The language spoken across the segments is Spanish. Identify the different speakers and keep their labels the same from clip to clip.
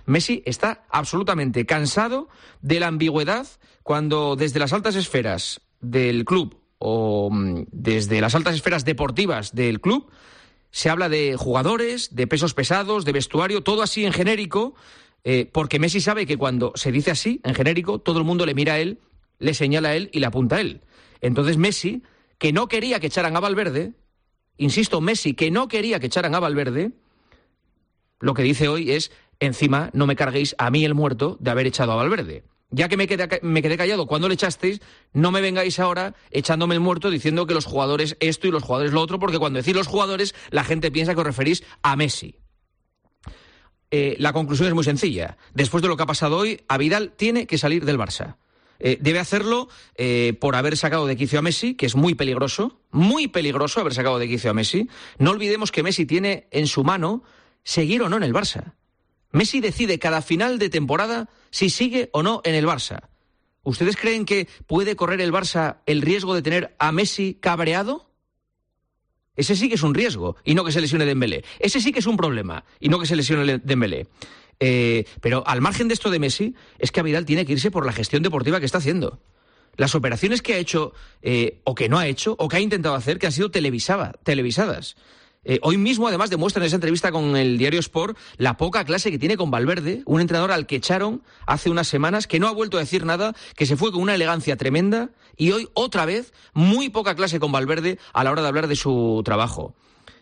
Speaker 1: Messi está absolutamente cansado de la ambigüedad cuando desde las altas esferas del club o desde las altas esferas deportivas del club se habla de jugadores, de pesos pesados, de vestuario, todo así en genérico, porque Messi sabe que cuando se dice así, en genérico, todo el mundo le mira a él, le señala a él y le apunta a él. Entonces Messi, que no quería que echaran a Valverde, insisto, Messi, que no quería que echaran a Valverde, lo que dice hoy es, encima no me carguéis a mí el muerto de haber echado a Valverde. Ya que me quedé callado cuando le echasteis, no me vengáis ahora echándome el muerto diciendo que los jugadores esto y los jugadores lo otro, porque cuando decís los jugadores, la gente piensa que os referís a Messi. La conclusión es muy sencilla. Después de lo que ha pasado hoy, a Vidal tiene que salir del Barça. Debe hacerlo por haber sacado de quicio a Messi, que es muy peligroso haber sacado de quicio a Messi. No olvidemos que Messi tiene en su mano seguir o no en el Barça. Messi decide cada final de temporada si sigue o no en el Barça. ¿Ustedes creen que puede correr el Barça el riesgo de tener a Messi cabreado? Ese sí que es un riesgo, y no que se lesione Dembélé. Ese sí que es un problema, y no que se lesione Dembélé. Pero al margen de esto de Messi, es que a Vidal tiene que irse por la gestión deportiva que está haciendo. Las operaciones que ha hecho, o que no ha hecho, o que ha intentado hacer, que han sido televisadas. Hoy mismo, además, demuestra en esa entrevista con el diario Sport la poca clase que tiene con Valverde, un entrenador al que echaron hace unas semanas, que no ha vuelto a decir nada, que se fue con una elegancia tremenda, y hoy, otra vez, muy poca clase con Valverde a la hora de hablar de su trabajo.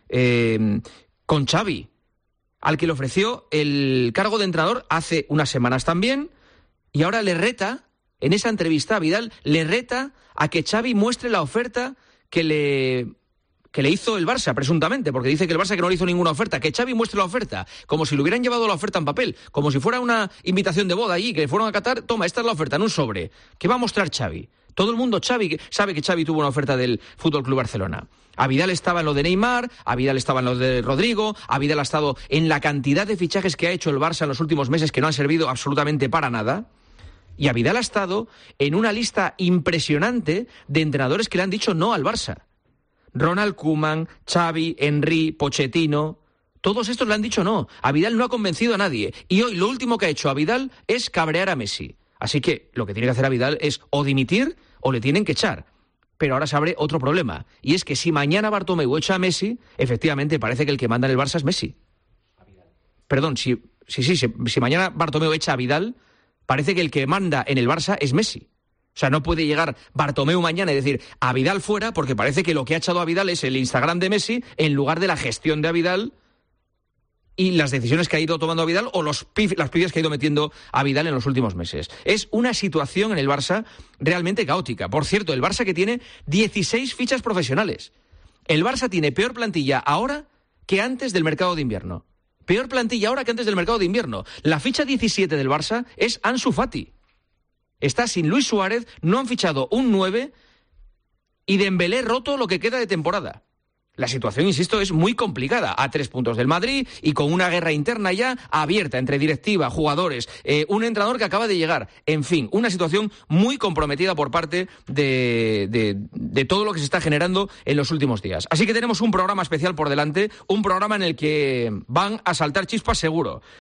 Speaker 1: Con Xavi, al que le ofreció el cargo de entrenador hace unas semanas también, y ahora le reta, en esa entrevista a Vidal, le reta a que Xavi muestre la oferta que le hizo el Barça, presuntamente, porque dice que el Barça que no le hizo ninguna oferta, que Xavi muestre la oferta, como si le hubieran llevado la oferta en papel, como si fuera una invitación de boda allí, que fueron a Qatar, toma, esta es la oferta, en un sobre. ¿Qué va a mostrar Xavi? Todo el mundo sabe que Xavi tuvo una oferta del Fútbol Club Barcelona. A Vidal estaba en lo de Neymar, a Vidal estaba en lo de Rodrigo, a Vidal ha estado en la cantidad de fichajes que ha hecho el Barça en los últimos meses que no han servido absolutamente para nada. Y a Vidal ha estado en una lista impresionante de entrenadores que le han dicho no al Barça. Ronald Koeman, Xavi, Henry, Pochettino, todos estos le han dicho no. A Vidal no ha convencido a nadie. Y hoy lo último que ha hecho a Vidal es cabrear a Messi. Así que lo que tiene que hacer a Vidal es o dimitir o le tienen que echar. Pero ahora se abre otro problema. Y es que si mañana Bartomeu echa a Messi, efectivamente parece que el que manda en el Barça es Messi. Perdón, si mañana Bartomeu echa a Vidal, parece que el que manda en el Barça es Messi. O sea, no puede llegar Bartomeu mañana y decir a Vidal fuera, porque parece que lo que ha echado a Vidal es el Instagram de Messi en lugar de la gestión de Vidal y las decisiones que ha ido tomando a Vidal o las pifias que ha ido metiendo a Vidal en los últimos meses. Es una situación en el Barça realmente caótica. Por cierto, el Barça que tiene 16 fichas profesionales. El Barça tiene peor plantilla ahora que antes del mercado de invierno. Peor plantilla ahora que antes del mercado de invierno. La ficha 17 del Barça es Ansu Fati. Está sin Luis Suárez, no han fichado un 9 y Dembélé roto lo que queda de temporada. La situación, insisto, es muy complicada, a 3 puntos del Madrid y con una guerra interna ya abierta entre directiva, jugadores, un entrenador que acaba de llegar. En fin, una situación muy comprometida por parte de todo lo que se está generando en los últimos días. Así que tenemos un programa especial por delante, un programa en el que van a saltar chispas seguro.